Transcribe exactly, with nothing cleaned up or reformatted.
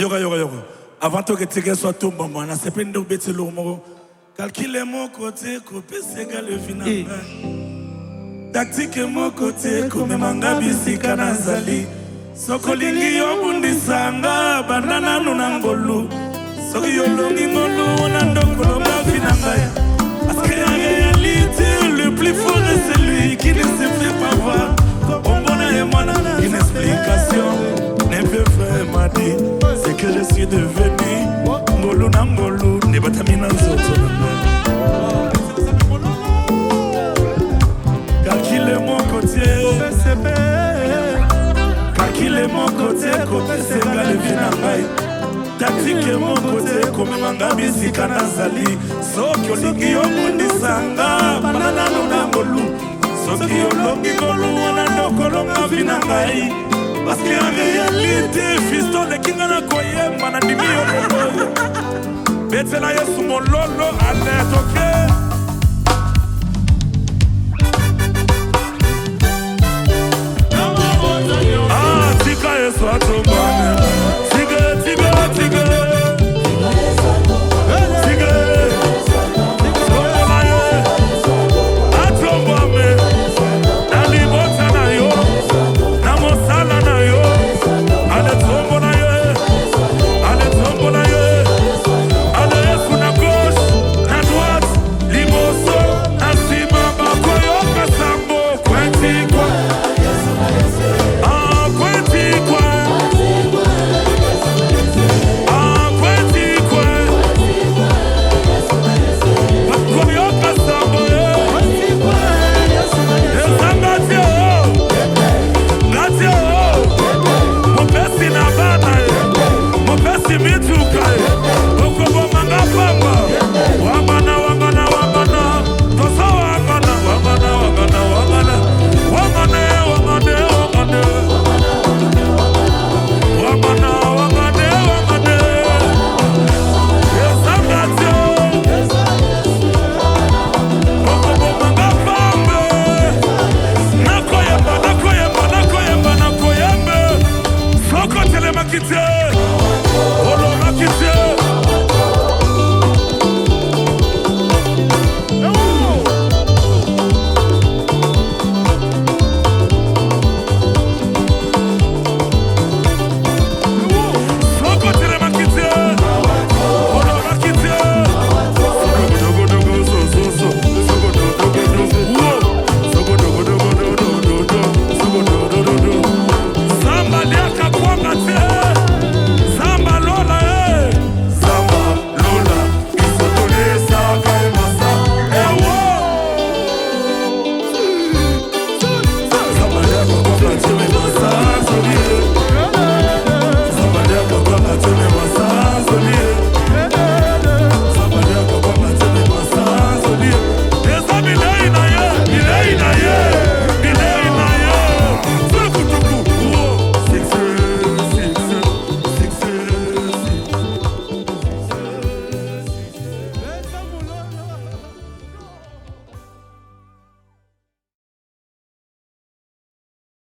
Yoga, yoga, yoga. Avant que tu sois tout bon, on a c'est pas de bêtises lourd. Calculer mon côté, couper c'est qu'à le final. Tactique mon côté, comme manga bisika nazali. Sokolingi yo bundisanga, banana nunangolu. Soki yo longi ngolu, onandokolo mafinanga. Parce qu'en réalité, le plus fort est celui qui ne se fait pas voir. Bombona et moi, une explication n'est plus vraiment dit. C'est que je suis devenu Ngolu Nangolu, ne batamina zoto. Calculer mon côté, calculer mon côté, côté c'est le vinamai. Tactique mon côté, comme manga bisika nazali. Soki olingi yo bundisanga, banana nunangolu. Soki olongi ngolu, onandokolo mafinangai. Parce qu'en réalité, fiston de kingana koye, manandimi yo lolo. Bete na yesu mon lolo, alerte, ok?